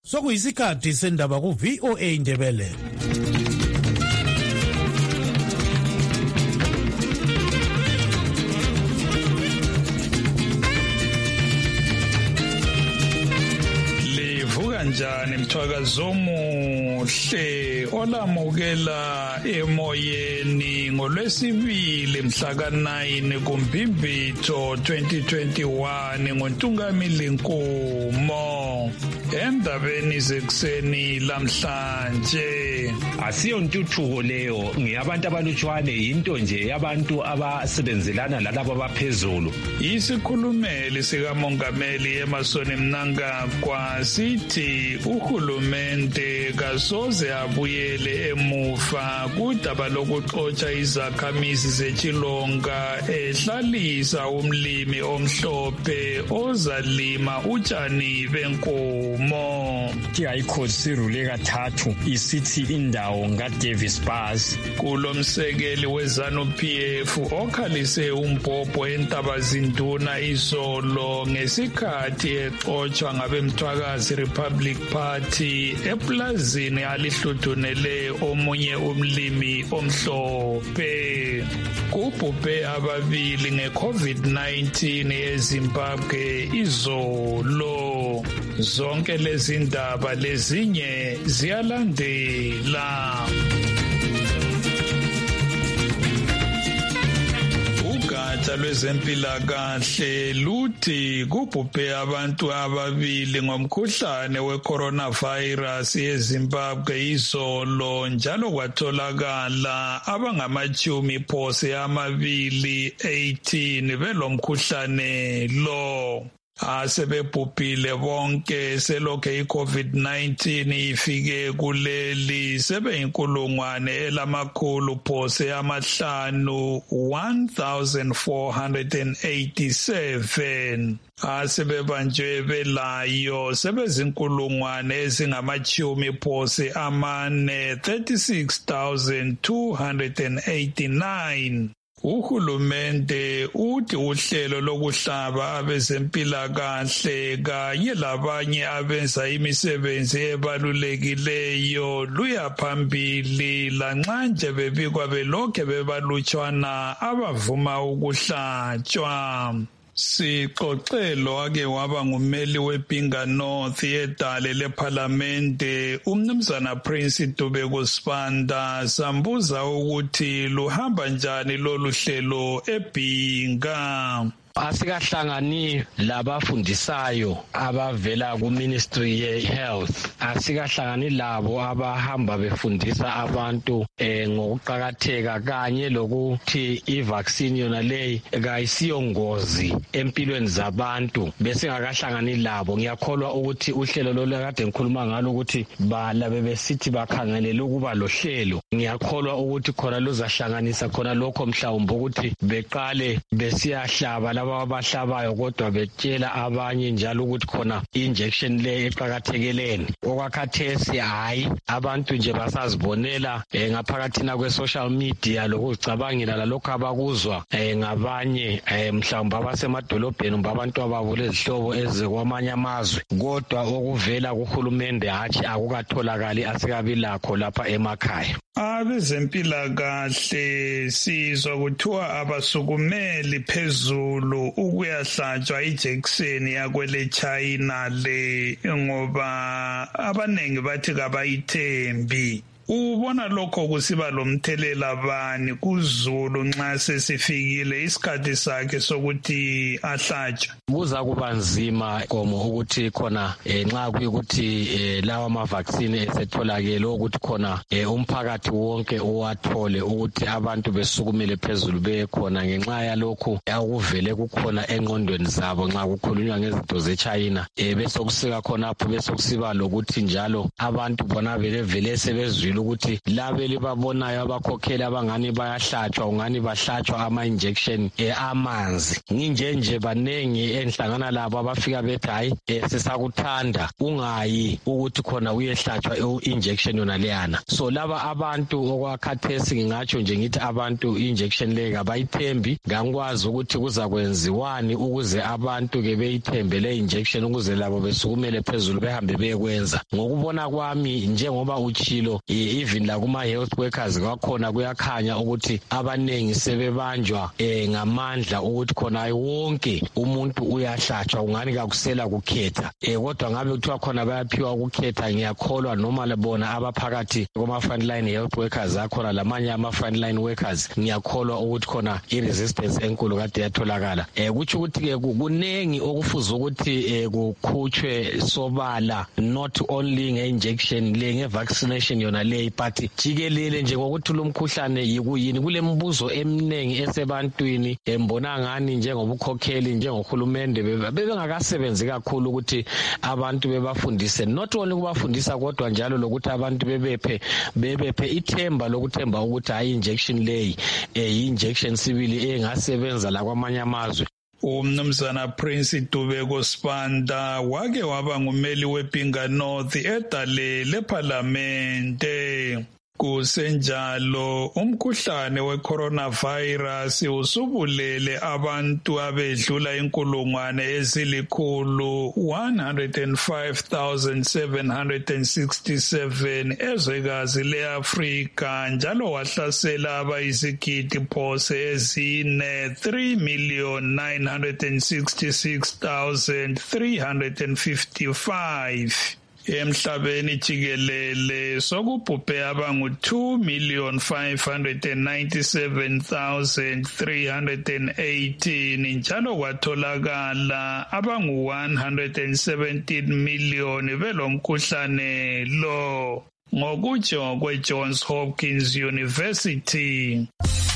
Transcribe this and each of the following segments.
Sokuyisikhathi sendaba ku VOA Indebele. Njani mthwakazo omuhle olamukela emoyeni ngolwesibili mhla ka-9 kuMbhimbitho 2021 ngoNtungamili Nkumo. Endabeni zekuseni lamhlanje asiyo ntuthuko leyo, ngiyabantu abalutshwane, yinto nje yabantu abasebenzelana lalabo abaphezulu. Isikhulumeli sikamongameli Emmerson Mnangagwa sithi uhulumende kasoze abuyele emuva kudaba lokuxotsha izakhamizi zeChilonga ehlalisa umlimi omhlophe ozalima utshani benkomo. High sirule kathathu isithi indawo ngaDavis Bus kulomsekeli weZanu-PF okhalise umbhobho eNtabazinduna izolo ngesikhathi exotshwa ngabemthwakazi Republic Party eplazini alihludunele omunye umlimi omhlophe. Kubhubhe ababili ngeCovid-19 eZimbabwe izolo. Zonke lezi ndaba lezinye ziyalandela. Ugatsha lwezempilakahle luthi kubhubhe abantu ababili ngomkhuhlane we-coronavirus eZimbabwe izolo, njalo kwatholakala abangama-18 belomkhuhlane lo. Asebebhubhile bonke selokhe iCovid-19 ifike kuleli sebeyinkulungwane elamakhulu phose amahlanu 1487. Asebebanjwe belayo sebezinkulungwane ezingamachumi phose amane 36,289. Uhulumende uthi uhlelo lokuhlaba abezempilakahle kanye labanye abenza imisebenzi ebalulekileyo luyaphambili lanxa nje bebikwa belokhe bebalutshwana abavuma ukuhlatshwa. Sixoxelo ake waba ngumeli weBhinga North yedale lephalamende umnumzana Prince Dubeko Sibanda sambuza ukuthi luhamba njani lolu hlelo eBhinga. Asikahlangani labafundisayo abavela ku-Ministry ye-Health, asikahlangani labo abahamba befundisa abantu ngokuqakatheka kanye lokuthi i-vaccine yona leyi kayisiyo ngozi empilweni zabantu. Besingakahlangani labo, ngiyakholwa ukuthi uhlelo lolu kade ngikhuluma ngalo ukuthi balabe besithi bakhangelele ukuba lohlelo, ngiyakholwa ukuthi khona luzahlanganisa khona lokho mhlawumbe ukuthi beqale besiyahlaba abahlabayo kodwa betshela abanye njalo ukuthi khona injection le eqhakathekeleni. Okwakhathesi hayi, abantu nje basazibonela ngaphakathina kwe-social media lokuzicabangela lalokho abakuzwa ngabanye mhlawumbe abasemadolobheni abantu abavule izihlobo ezikwamanye amazwe, kodwa okuvela kuhulumende hatshi akukatholakali, asikabi lakho lapha emakhaya. Abezempilakahle sizwa kuthiwa abasukumeli phezulu ukuyahlatshwa ijekiseni yakwele China le ngoba abanengi bathi kabayithembi. Ubona lokho kusiba lomthelela bani kuZulu nxa sesifikile isikhathi sakhe sokuthi ahlatshwe? Kuza kuba nzima komo ukuthi khona nxa kuyikuthi lawa ama-vaccine esetholakele ukuthi khona umphakathi wonke uwathole, ukuthi abantu besukumele phezulu bekhona ngenxa yalokhu okuvele kukhona engqondweni zabo nxa kukhulunywa ngezinto zeChina. Besokusika khonapho besokusiba lokuthi njalo abantu bona vele sebezwile phambili ukuthi labe libabonayo abakhokheli abangani bayahlatshwa ungani bahlatshwa ama-injection amanzi nginjenje banengi enhlangana labo abafika bethi hayi sisakuthanda ungayi ukuthi khona uyehlatshwa i-injection yona leyana. So laba abantu okwakhathesi ngingatsho nje ngithi abantu i-injection leyo kabayithembi ngakwazi ukuthi kuzakwenziwani ukuze abantu ke beyithembe le injection ukuze labo besukumele phezulu behambe beyekwenza. Ngokubona kwami njengoba uchilo even la kuma health workers kwakhona kuyakhanya ukuthi abanengi sebebanjwa ngamandla ukuthi khona wonke umuntu uyahlatshwa ungani kakusela kukhetha kodwa ngabe kuthiwa khona bayaphiwa ukukhetha ngiyakholwa noma lebona abaphakathi kuma frontline health workers akhona lamanye ama frontline workers ngiyakholwa ukuthi khona i-resistance enkulu kade yatholakala kutsho ukuthi ke kunengi okufuza ukuthi kukhutshwe sobala not only nge-injection le nge-vaccination yona le but jikelele nje ngokuthi lo mkhuhlane yikuyini kulemibuzo eminingi esebantwini embona ngani njengobukhokheli njengohulumende bebengakasebenzi kakhulu ukuthi abantu bebafundise not only kubafundisa kodwa njalo lokuthi abantu bebephe ithemba lokuthemba ukuthi hayi injection leyi i-injection sibili engasebenza la kwamanye amazwe. Umnumzana Prince Dubeko Sibanda wake waba ngumeli weBhinga North edale leParlamente. Kusenjalo umkhuhlane we-coronavirus usubulele abantu abedlula inkulungwane ezilikhulu 105,767 ezwekazi le-Afrika njalo wahlasela abayizigidi phose ezine 3,966,355. Emhlabeni jikelele sokubhubhe abangu 2,597,318 njalo kwatholakala abangu 117 million belomkhuhlane lo ngokutsho kwe-Johns Hopkins University.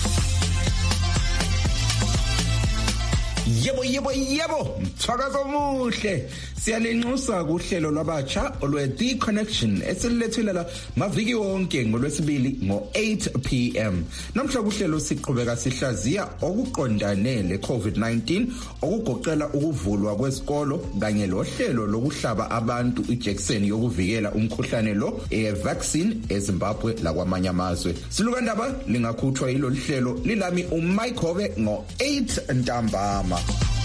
Yebo, mthakazo omuhle. Siyalenxusa kuhlelo lwabatsha olwe-The Connection esililethela maviki wonke ngolwesibili ngo-8 p.m. Namhla kuhlelo siqhubeka sihlaziya okuqondane le-COVID-19 okugoqela ukuvulwa kwesikolo kanye lohlelo lokuhlaba abantu ijekiseni yokuvikela umkhuhlane lo vaccine eZimbabwe lakwamanye amazwe. Silukandaba lingakhuthwa yilo hlelo lilami uMike Hove ngo-8 ntambama.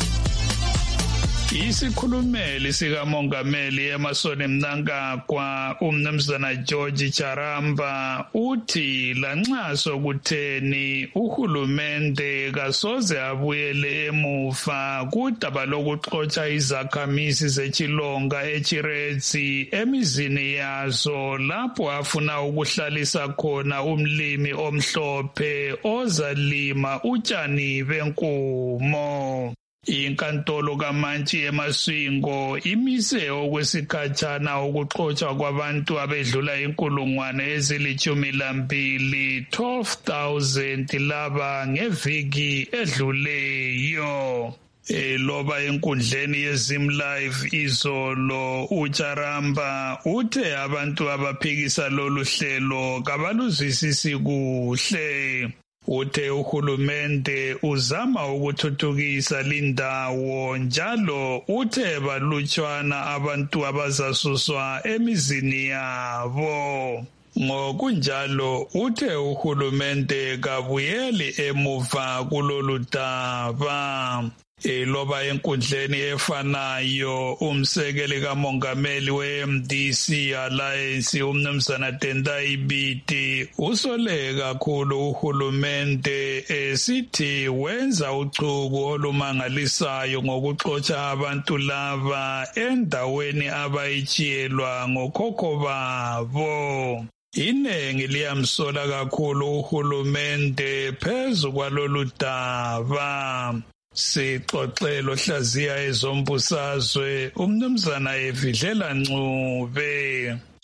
Isikhulumeli sikamongameli eMasoni Mnangagwa umnumzana George Charamba uthi lanxa sokutheni uhulumende kasoze abuyele emuva kudaba lokuxotsha izakhamisi zechilonga eChiretsi emizini yazo lapho afuna ukuhlalisa khona umlimi omhlophe ozalima utshani benkumo. Inkantolo kaMantshi eMasingo imise okwesikhatshana ukuxotshwa kwabantu abedlula inkulungwane ezili-12 12,000 laba ngeviki edluleyo. Loba enkundleni yeZimlive izolo uCharamba uthe abantu abaphikisa lolu hlelo kabaluzwisisi kuhle. Uthe uhulumende uzama ukuthuthukisa lindawo njalo uthe balutshwana abantu abazasuswa emizini yabo. Ngokunjalo uthe uhulumende kabuyeli emuva kulolu daba. Loba enkundleni efanayo umsekeli kamongameli we-MDC Alliance umnumzana Tendai Biti usole kakhulu uhulumende esithi wenza uchuku olumangalisayo ngokuxotsha abantu laba endaweni abayitshiyelwa ngokhokho babo. Inengi liyamsola kakhulu uhulumende phezu kwalolu daba. Sixoxelo hlaziya ezombusazwe umnumzana Evidlela Ncube.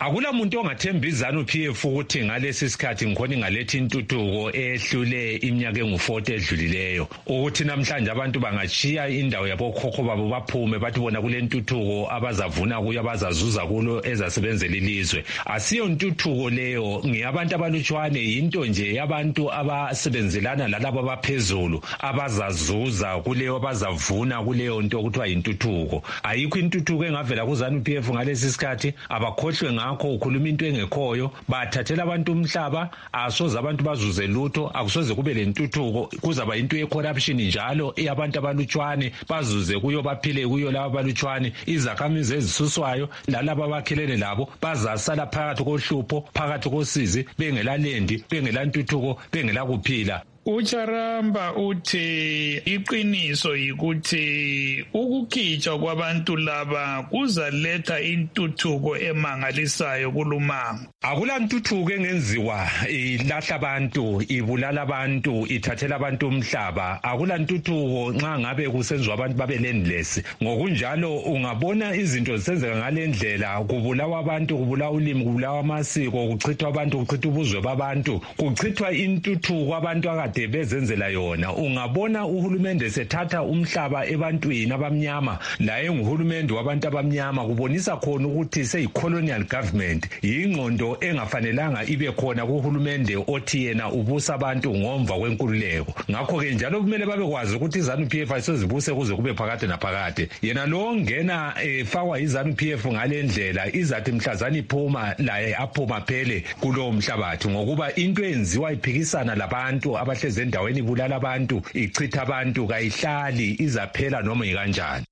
Akula muntu ongathemba iZANU-PF ukuthi ngalesi sikhathi ngikhona ngaletha intuthuko ehlule iminyaka engu-40 edlulileyo ukuthi namhlanje abantu bangachiya indawo yabokhokho babo baphume bathi bona kule ntuthuko abazavuna kuyo abazazuza kulo ezasebenzela ilizwe. Asiyo ntuthuko leyo, ngiyabantu abalutshwane, yinto nje yabantu abasebenzelana lalabo abaphezulu abazazuza kuleyo abazavuna kuleyo nto okuthiwa yintuthuko. Ayikho intuthuko engavela kuZANU-PF ngalesi sikhathi. Abakhohlwe ngakho ukhuluma into engekhoyo, bathathela abantu umhlaba, asoze abantu bazuze lutho, akusoze kube lentuthuko, kuzaba into ye-corruption njalo eyabantu abalutshwane bazuze kuyo baphile kuyo laba abalutshwane. Izakhamizi ezisuswayo lalabo abakhelene labo bazasala phakathi kohlupho, phakathi kosizi, bengela lendi, bengela ntuthuko, bengela kuphila. uCharamba uthi iqiniso yikuthi ukukhitshwa kwabantu laba kuzaletha intuthuko emangalisayo kulumanga. Akula ntuthuko engenziwa ilahla abantu, ibulala abantu, ithathela abantu umhlaba. Akula ntuthuko nxa ngabe kusenziwa abantu babe landless. Ngokunjalo ungabona izinto zisenzeka ngalendlela, kubulawa abantu, kubulawa ulimi, kubulawa amasiko, kuchithwa abantu, kuchithwa ubuzwe babantu, kuchithwa intuthuko abantu akade bezenzela yona. Ungabona uhulumende sethatha umhlaba ebantwini abamnyama, la enguhulumende wabantu abamnyama, kubonisa khona ukuthi seyi-colonial government, yingqondo engafanelanga ibe khona kuhulumende othi yena ubusa abantu ngomva kwenkululeko. Ngakho-ke njalo kumele babekwazi ukuthi iZANU-PF ayisozibuse kuze kube phakade naphakade. Yena lo ongena efakwa iZANU-PF ngale ndlela izathi mhlazana iphuma laye aphuma phele kulowo mhlabathi, ngokuba into enziwa iphikisana labantu abahlezi endaweni ibulala abantu, ichitha abantu, kayihlali, izaphela noma ikanjani.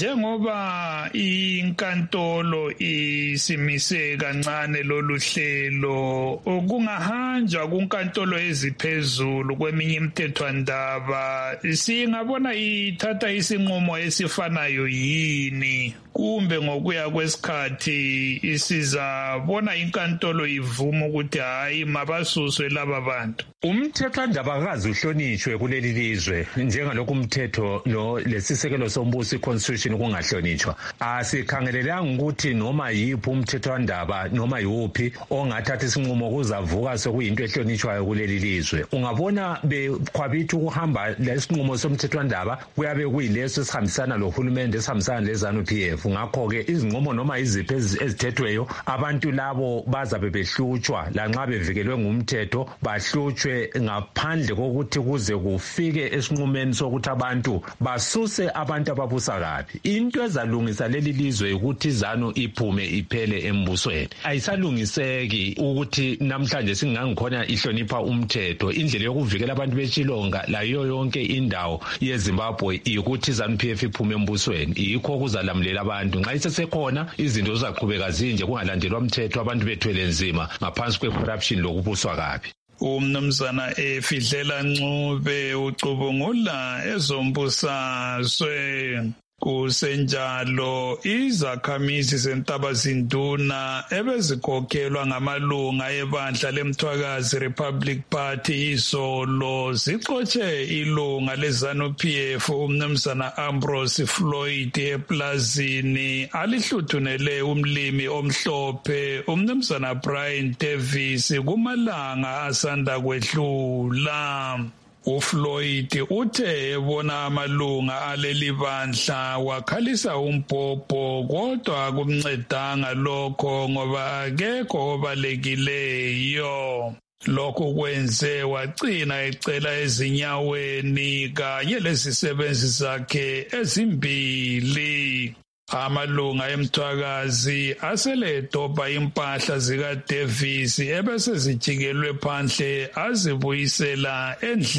Njengoba inkantolo isimise kancane lolu hlelo, kungahanjwa kunkantolo eziphezulu kweminye imithethwandaba, singabona ithatha isinqumo esifanayo yini? Kumbe ngokuya kwesikhathi isizabona inkantolo ivuma ukuthi hayi mabasuswe laba bantu? Umthethwandaba akazi uhlonishwe kuleli lizwe njengalokhu umthetho lesisekelo sombuso constitution kungahlonishwa. Asikhangelelanga ukuthi noma yiphi umthethwandaba noma yiwuphi ongathatha isinqumo kuzavuka sekuyinto ehlonishwayo kuleli lizwe. Ungabona bekhwabitha ukuhamba lesinqumo somthethwandaba kuyabe kuyileso esihambisana lohulumende, esihambisana leZANU-PF. Ngakho-ke izinqumo noma iziphi ezithethweyo, abantu labo bazabe behlutshwa lanxa bevikelwe ngumthetho, bahlutshwe ngaphandle kokuthi kuze kufike esinqumeni sokuthi abantu basuse abantu ababusa kabi. Into ezalungisa leli lizwe ukuthi iZANU iphume iphele embusweni. Ayisalungiseki ukuthi namhlanje singangikhona ihlonipha umthetho. Indlela yokuvikela abantu beChilonga layo yonke indawo yeZimbabwe ukuthi iZANU-PF iphume embusweni. Yikho kuzalamulela abantu. Nxa isesekhona izinto zizaqhubeka zinje kungalandelwa umthetho, abantu bethwele nzima ngaphansi kwe-corruption lokubuswa kabi. Umnumzana Fidlela Ncube ucubungula ezombusazwe. Kusenjalo izakhamizi zeNtabazinduna ebezikhokhelwa ngamalunga ebandla leMthwakazi Republic Party izolo zixotshe ilunga leZANU-PF umnumzana Ambrose Floyd eplazini alihluthunele umlimi omhlophe umnumzana Brian Davis kumalanga asanda kwedlula. uFloyd uthe ebona amalunga aleli bandla wakhalisa umbhobho kodwa kumncedanga lokho ngoba akekho obalekileyo. Lokhu kwenze wagcina ecela ezinyaweni kanye lezisebenzi zakhe ezimbili. Amalunga eMthwakazi aseledobha impahla zikaDavis ebese zijikelwe phandle azibuyisela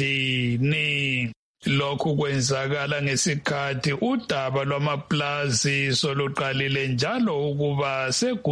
endlini. Lokhu kwenzakala ngesikhathi udaba lwamaplazi soluqalile njalo ukuba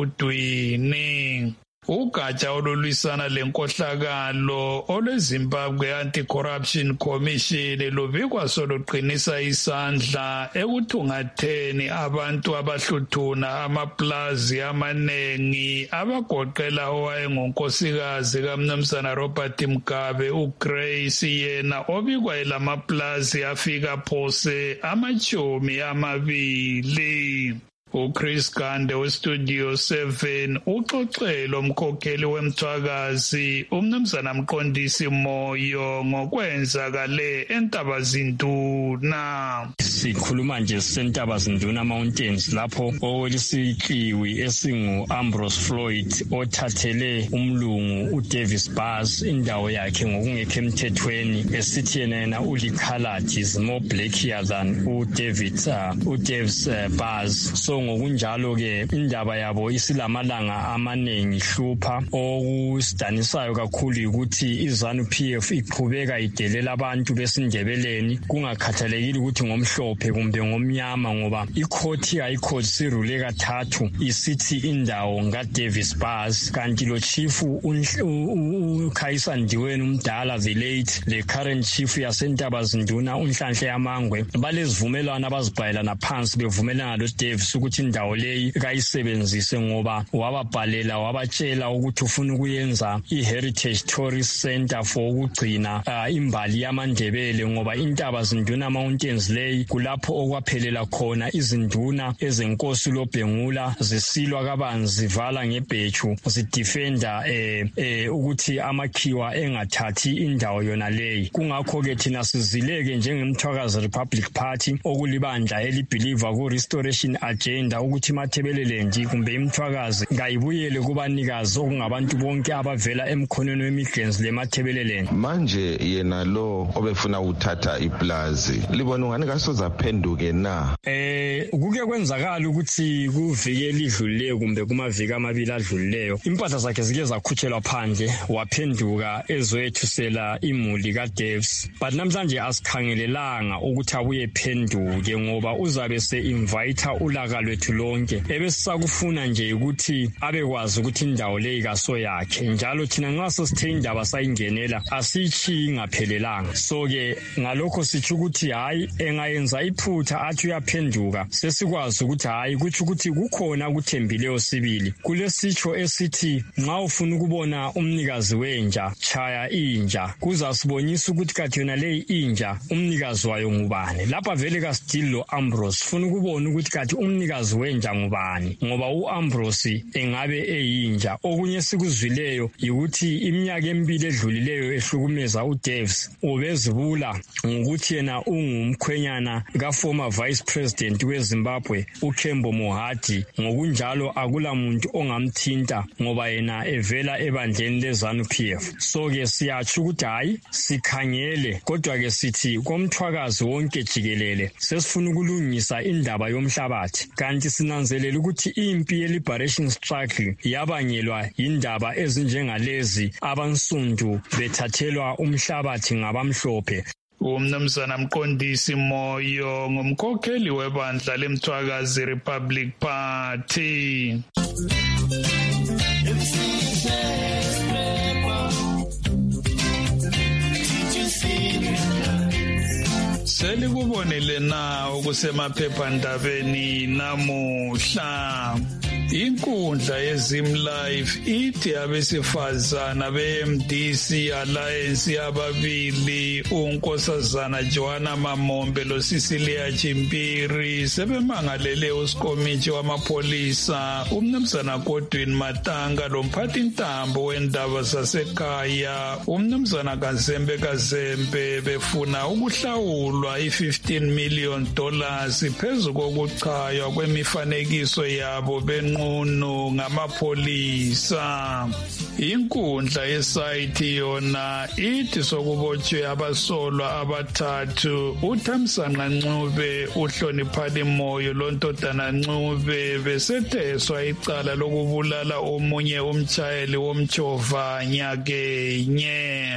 segudwini. Ugatsha olulwisana lenkohlakalo olweZimbabwe Anti-Corruption Commission lubikwa soluqinisa isandla ekuthungatheni abantu abahluthuna amaplazi amanengi abagoqela owayengunkosikazi kaMnumzana Robert Mugabe uGrace, yena obikwa elamaplazi afika phose 20. uChris Gande westudio 7 uxoxelo umkhokheli wemthwakazi umnumzana Mqondisi Moyo ngokwenzakale eNtabazinduna. Sikhuluma nje seNtabazinduna Mountains lapho owelisikiwi esingu Ambrose Floyd othathele umlungu uDavis Bars indawo yakhe ngokungekho emthethweni esithi yena ulikhaladi is more blackier than uDavis Bars. So ngokunjalo ke indaba yabo isilamalanga amaningi hlupha okusidanisayo kakhulu ukuthi iZANU-PF iqhubeka idelela abantu besindebeleni kungakhathalekile ukuthi ngomhlophe kumbe ngomnyama ngoba ikhoti sirule kathathu isithi indawo ngaDavis Bars kanti lo chief uKhaisa Ndiweni umdala the late le current chief yaseNtabazinduna uNhlanhla Yamangwe balezivumelwano abazibhalela phansi bevumelana lo Davis ukuthi indawo leyi kayisebenzise ngoba wababhalela wabatshela ukuthi ufuna ukuyenza iHeritage Tourist Center for ukugcina imbali yamaNdebele ngoba iNtabazinduna Mountains leyi kulapho okwaphelela khona izinduna ezenkosi loBhengula zisilwa kabanzi zivala ngebheju zidefenda ukuthi amakhiwa engathathi indawo yona leyi. Kungakho ke thina sizileke njengemthwakazi Republic Party okulibandla elibhiliva ku restoration agenda ukuthi iMathebeleland kumbe imthwakazi ngayibuyele kubanikazi okungabantu bonke abavela emkhonweni wemigenzi leMathebeleland. Manje yena lo obefuna uthatha iplazi libona ungani kasozaphenduke na? Kuke kwenzakala ukuthi kuvikele idlulileyo kumbe kumaviki amabili adlulileyo impahla zakhe zike zakhutshelwa phandle waphenduka ezoyethusela imuli kaDavis. But namhlanje asikhangelelanga ukuthi abuye phenduke ngoba uzabe se-invite ulaka lwethu lonke ebesisakufuna nje ukuthi abekwazi ukuthi indawo leyi kaso yakhe njalo thina nxa sesithe indaba sayingenela asiyichiyi ingaphelelanga. So ke ngalokho sithi ukuthi hayi engayenza iphutha athi uyaphenduka sesikwazi ukuthi hayi kuthi ukuthi kukhona ukuthembileyo sibili kulesitsho esithi nxa ufuna ukubona umnikazi wenja chaya inja kuzasibonisa ukuthi kathi yona leyi inja umnikazi wayo ngubani. Lapha vele kasidili lo Ambrose funa ukubona ukuthi kathi umnikazi wenja ngubani ngoba uAmbrose engabe eyinja. Okunye sikuzwileyo ukuthi iminyaka emibili edlulileyo ehlukumeza uDavis ubezibula ngokuthi yena ungumkhwenyana kaformer vice president weZimbabwe uKembo Mohadi ngokunjalo akula muntu ongamthinta ngoba yena evela ebandleni leZANU-PF. So ke siyatsho ukuthi hayi sikhangele kodwa ke sithi komthwakazi wonke jikelele sesifuna ukulungisa indaba yomhlabathi kanti sinanzelela ukuthi impi ye-liberation struggle yabangelwa indaba ezinjengalezi abansundu bethathelwa umhlabathi ngabamhlophe. Umnumzana Mqondisi Moyo ngumkhokheli webandla lemthwakazi Republic Party. Selikubonile na ukusemaphephandabeni namuhla. Inkundla yeZimLife ithi abesifazana beMDC Alliance ababili uNkosazana Joanna Mamombe loSicilia Chimpiri sebemangalele uSikomithi wamaPholisa uMnumzana Godwin Matanga lomphathintambo wendaba zasekhaya uMnumzana Kazembe befuna ukuhlawulwa $15 million phezu kokuchaywa kwemifanekiso yabo benqunu ngamapholisa. Inkundla yesayithi yona ithi sokubotshwe abasolwa abathathu uThamsanqa Ncube uHloniphani Moyo loNtodana Ncube besetheswa icala lokubulala omunye umtshayeli womtshova nyakenye.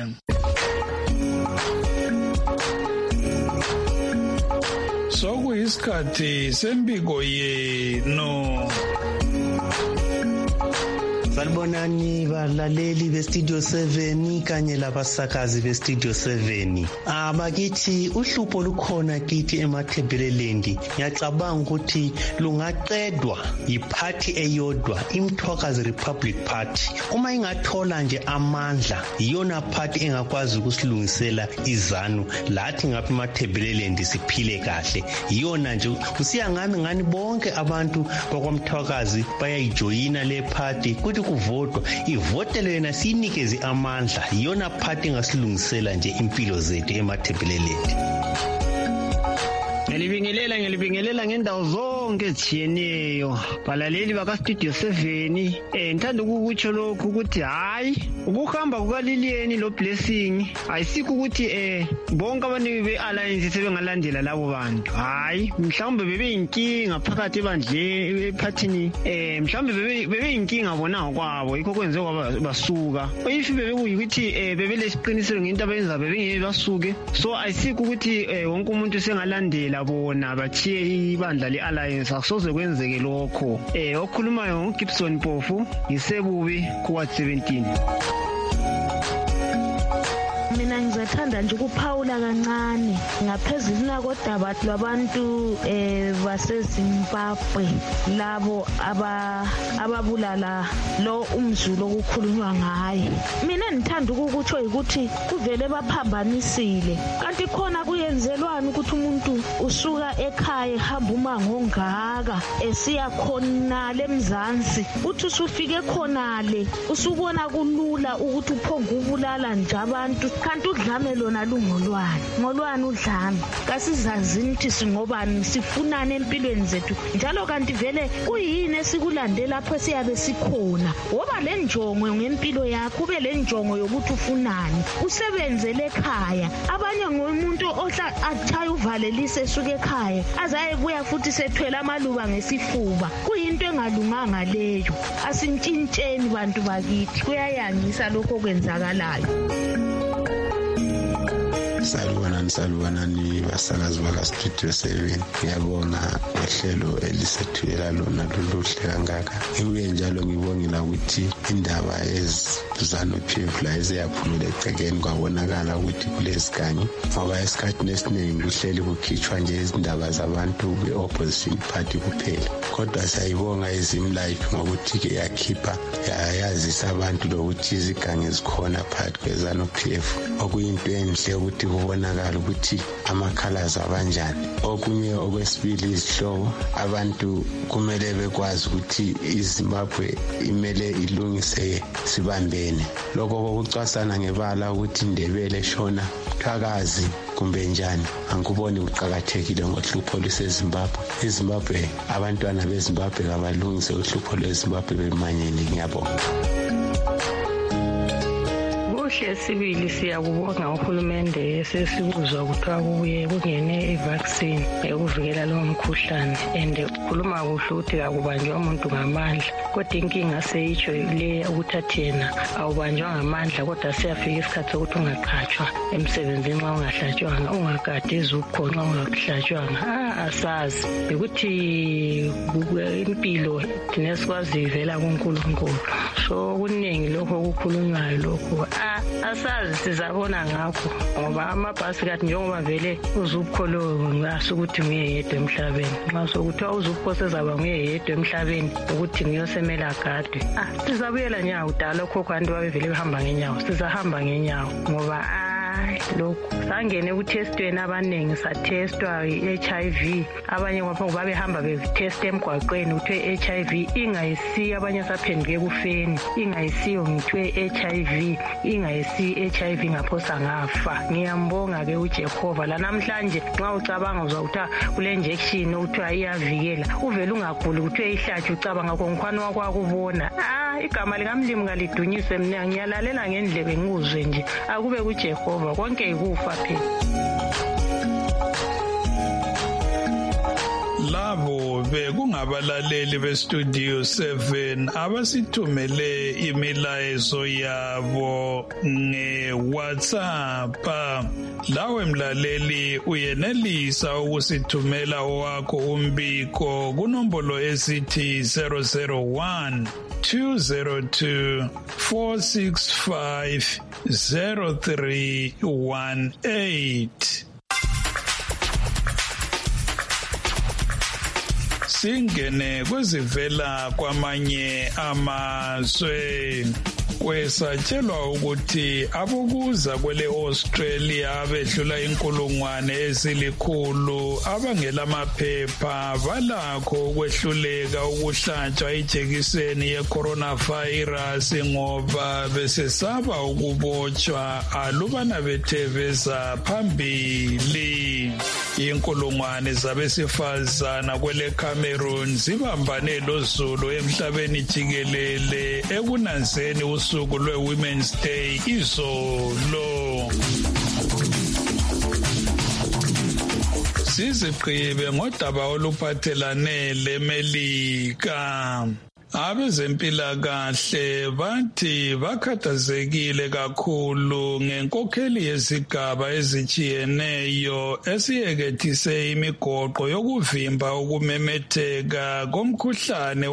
Sokuyisikhathi sembiko yenu. Salibonani balaleli beStudio 7 kanye labasakazi beStudio 7. Bakithi uhlupho lukhona kithi eMathebeleland. Ngiyacabanga ukuthi lungaqedwa yiphathi eyodwa, iMthwakazi Republic Party. Uma ingathola nje amandla, iyona party engakwazi ukusilungisela izanu lathi ngapha eMathebeleland siphile kahle. Iyona nje usiya ngani bonke abantu bakwaMthwakazi bayayijoyina le party kuthi kuvotwa ivotele yena sinikeze amandla. Iyona party engasilungisela nje impilo zethu eMathebeleland. Ngilibingelela ngendawo zonke ezijiyeneyo balaleli bakaStudio 7. Ngithanda ukukutsho lokhu ukuthi hayi ukuhamba kukaLiliyeni lo Blessing ayisikho ukuthi bonke abantu bealliance sebengalandela labo bantu. Hayi mhlawumbe bebeyinkinga phakathi ebandleni ephathini, mhlawumbe bebeyinkinga bona ngokwabo yikho kwenze basuka. If bebekuyikuthi bebelesiqiniselo ngento abenza bebengeke basuke. So ayisikho ukuthi wonke umuntu sengalandela bona bachiye ibandla lealliance, akusoze kwenzeke lokho. Okhulumayo ngoGibson Mpofu ngisebubi kuWard 17. Mina ngizathanda nje ukuphawula kancane ngaphezulu kodaba lwabantu baseZimbabwe labo ababulala lo umZulu okukhulunywa ngaye. Mina ngithanda ukukutsho ukuthi kuvele baphambanisile, kanti khona kuyenzelwana ukuthi umuntu usuka ekhaya hamba umango ongaka esiya khona leMzansi uthi usufike khonale usubona kulula ukuthi uphonga ubulala nje abantu, kanti udlame lona ngolwani udlame. Kasizazini ukuthi singobani sifunana empilweni zethu njalo, kanti vele kuyini esikulande lapho siyabe sikhona. Woba le njongo ngempilo yakho, ube le njongo yokuthi ufunani, usebenzele ekhaya. Abanye ngomuntu ohla athaya uvalelise esuke ekhaya azayebuya futhi sethwele amaluba ngesifuba. Kuyinto engalunganga leyo. Asintshintsheni bantu bakithi, kuyayangisa lokho okwenzakalayo. Salibonani basakazi bakaStudio 7. Ngiyabonga ngohlelo elisethula lona loluhle kangaka. Ngibuye njalo ngibongela ukuthi indaba ezizano PF la eziyaphumela egcekeni kwabonakala ukuthi kulesiganyi, ngoba esikhathini esiningi kuhleli kukhitshwa nje izindaba zabantu be-opposition party kuphela. Kodwa siyayibonga iZimlife ngokuthi ke yakhipha yazisa abantu lokuthi izigangi zikhona phakathi kwezano PF, okuyinto enhle ukuthi kubonakala ukuthi amakhalazi abanjani. Okunye okwesibili, izihlobo abantu kumele bekwazi ukuthi iZimbabwe imele ilungise sibambene. Lokho kokucwasana ngebala ukuthi Ndebele Shona Mthwakazi kumbe njani angikuboni kuqhakathekile ngohlupho lweZimbabwe. iZimbabwe abantwana beZimbabwe abalungise uhlupho lweZimbabwe bemanyene. Ngiyabonga. Sibili siyakubonga uhulumende esesikuzwa kuthiwa kubuye kungene ivaccine yokuvikela lo mkhuhlane, and ukhuluma kuhle ukuthi akubanjwa umuntu ngamandla, kodwa inkinga seyitsho le ukuthi yena awubanjwa ngamandla, kodwa siyafika isikhathi sokuthi ungaqhatshwa emsebenzini nxa ungahlatshwanga, ungagadi izupho nxa ungahlatshwanga. Asazi ukuthi impilo thina sikwazi ivela kuNkulunkulu. So kuningi lokho okukhulunywayo lokho asazi sizabona ngakho, ngoba amabhasi kathi njengoba vele uzupho lo ngasukuthi nguye yedwa emhlabeni. Nxa sokuthiwa uzupho sezaba nguye yedwa emhlabeni ukuthi ngiyosemela gadwe, sizabuyela nyawo udala okhokho abantu babevele behamba ngenyawo, sizahamba ngenyawo ngoba lokhu sangene kuthestweni abaningi, sathestwa i-HIV, abanye ngapha babehamba betesta emgwaqweni kuthiwe i-HIV ingayisiyo, abanye saphenduke kufeni ingayisiyo ngithiwe HIV ingayisiyo HIV ngaphosa ngafa. Ngiyambonga-ke uJehova la namhlanje nxa ucabanga uzwa kuthiwa kule injection ukuthiwa iyavikela, uvele ungaguli kuthiwe ihlatshwe ucabanga konkhwana wakwakubona. Igama likamlimi kalidunyiswe, mina ngiyalalela ngendlebe ngikuzwe nje, akube kuJehova konke ikufa phela. Labo bekungabalaleli bestudio 7 abasithumele imilayezo yabo nge-WhatsApp. Lawe mlaleli uyenelisa ukusithumela wakho umbiko kunombolo esithi 001 202 465 0318. Singene kwezivela kwamanye amazwe. Kwesatshelwa ukuthi abokuza kwele Australia bedlula inkulungwane ezilikhulu abangelamaphepha balakho ukwehluleka ukuhlatshwa ijekiseni ye-coronavirus ngoba besesaba ukubotshwa alubana bethe beza phambili. Inkulungwane zabesifazana kwele Cameroon zibambane loZulu emhlabeni jikelele ekunanzeni usuku lwe-Women's Day izolo. Sizigqibe ngodaba oluphathelane leMelika. Abezempilakahle bathi bakhathazekile kakhulu ngenkokheli yezigaba ezijiyeneyo esiyekethise imigoqo yokuvimba ukumemetheka komkhuhlane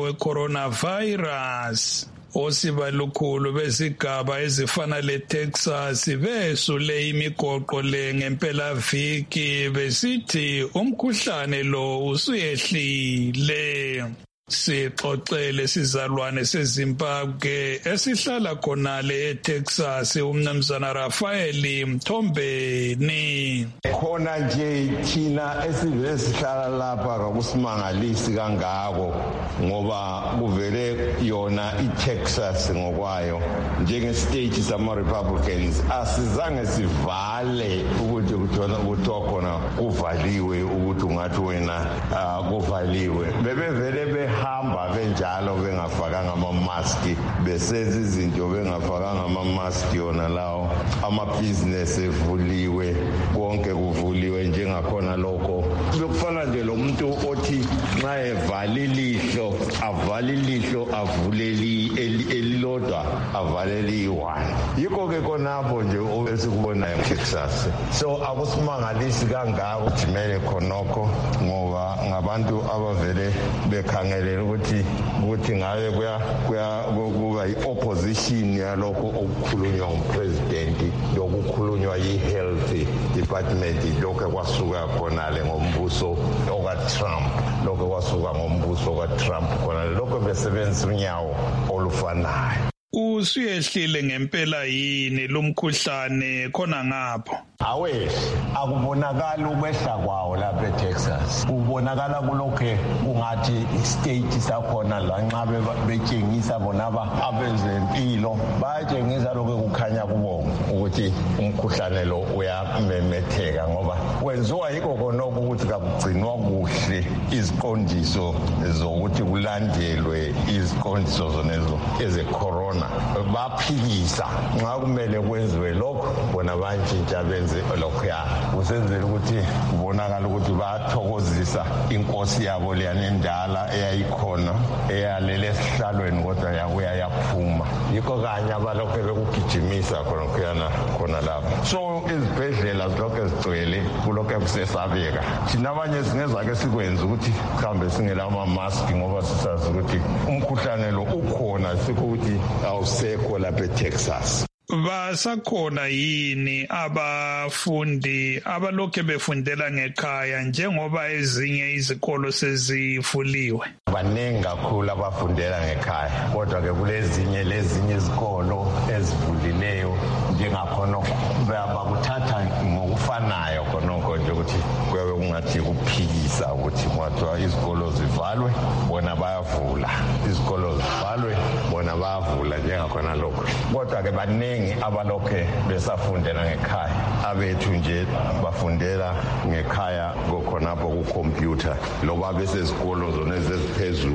we-coronavirus. Osibalukhulu bezigaba ezifana leTexas besule imigoqo le ngempelaviki besithi umkhuhlane lo usuyehlile. Sixoxele sizalwane seZimbabwe esihlala khonale eTexas umnumzana Rafael Mthombeni. Khona nje thina esivele sihlala lapha akusimangalisi kangako ngoba kuvele yona iTexas ngokwayo njengestate sama Republicans asizange sivale ukuthi kuthiwa khona kuvaliwe ukuthi ungathi wena kuvaliwe. Bebevele behamba benjalo bengafakanga ama-maski besenza izinto bengafakanga ama-maski yona lawo amabhizinesi evuliwe konke kuvuliwe njengakhona lokho lokufana nje lo muntu othi nxa evale ilihlo avale ilihlo avuleli elilodwa avaleli i-one yikho-ke khonapho nje esikubonayo eTexas. So akusimangalisi kangako kujimele khonokho ngoba ngabantu abavele bekhangelela ukuthi ngabe kuba i-opposition yalokho okukhulunywa ngupresident lokukhulunywa yi-health department lokho kwasuka khonale ngombuso okaTrump lokho kwasuka ngombuso okaTrump khonale lokho besebenzisa unyawo olufanayo. Usuyehlile ngempela yini lumkhuhlane khona ngapho? Awe akubonakala ukwehla kwawo lapha eTexas. Kubonakala kulokho kungathi istate sakhona la nxa betshengisa bona abezempilo bayatshengisa lokho kukhanya kubonga ukuthi umkhuhlane lo uyamemetheka ngoba kwenziwa yikho khonokho ukuthi kakugcinwa kuhle iziqondiso zokuthi kulandelwe iziqondiso zonezo eze-corona. Baphikisa nxa kumele kwenziwe lokho bona bantshintsha benze lokhuya kusenzela ukuthi kubonakala ukuthi bayathokozisa inkosi yabo leyana endala eyayikhona eyalele esihlalweni kodwa yakuya yaphuma yikho kanye abalokhu bekugijimisa khona lapho. So izibhedlela zilokhu zigcwele kulokhu kusesabeka thina abanye singezake sikwenza ukuthi mhlawumbe singela ama-maski ngoba sisazi ukuthi umkhuhlane lo ukhona sikho ukuthi awusekho lapha eTexas. Basakhona yini abafundi abalokhu befundela ngekhaya njengoba ezinye izikolo sezivuliwe? Baningi kakhulu abafundela ngekhaya kodwa ke kulezinye izikolo ezivulileyo njengakhona bakuthatha ngokufanayo khonokho nje ukuthi kuyabe kungathi kuphikisa ukuthi kwathiwa izikolo zivalwe bona bayavula izikolo zivalwe bona bayavula njengakhona lokho kodwa ke baningi abalokhe besafundela ngekhaya abethu nje bafundela ngekhaya khonapho ku-computer loba besezikolo zona eziphezulu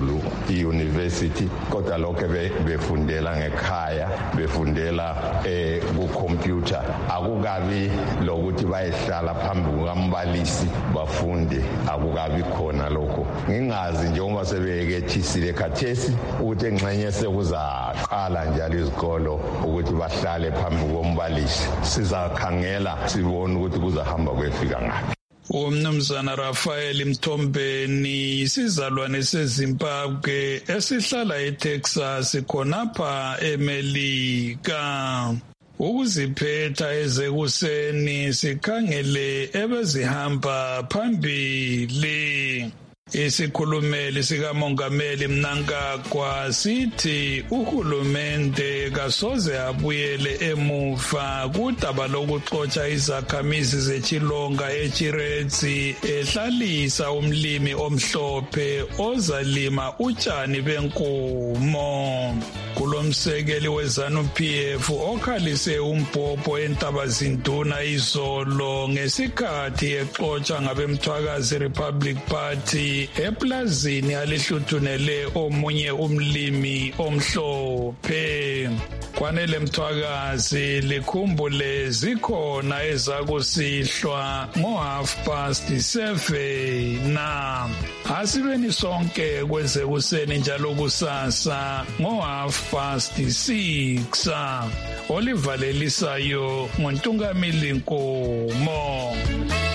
i-university kodwa lokho befundela ngekhaya befundela ku-computer akukabi lokuthi bayehlala phambi kukambalisi bafunde akukabi khona lokho ngingazi njengoba sebekethisile khathesi ukuthi engxenye sekuzaqala njalo izikolo ukuthi bahlale phambi kombalisi sizakhangela sibone ukuthi kuzahamba kwefika ngaphi. Umnumzana Rafael Mthombeni isizalwane seZimbabwe esihlala eTexas khonapha eMelika. Ukuziphetha ezekuseni sikhangele ebezihamba phambili. Isikhulumeli sikamongameli Mnangagwa sithi uhulumende kasoze abuyele emuva kudaba lokuxotsha izakhamizi zechilonga eChiretsi ehlalisa umlimi omhlophe ozalima utshani benkomo. Kulomsekeli weZANU-PF okhalise umbhobho eNtabazinduna izolo ngesikhathi exotsha ngabemthwakazi Republic Party eplazini alihluthunele omunye umlimi omhlophe. Kwanele Mthwakazi likhumbule zikhona ezakusihlwa ngo7:30 na asibeni sonke kwezekuseni njalo kusasa ngo6:30 olivalelisayo ngoNtungamili Nkomo.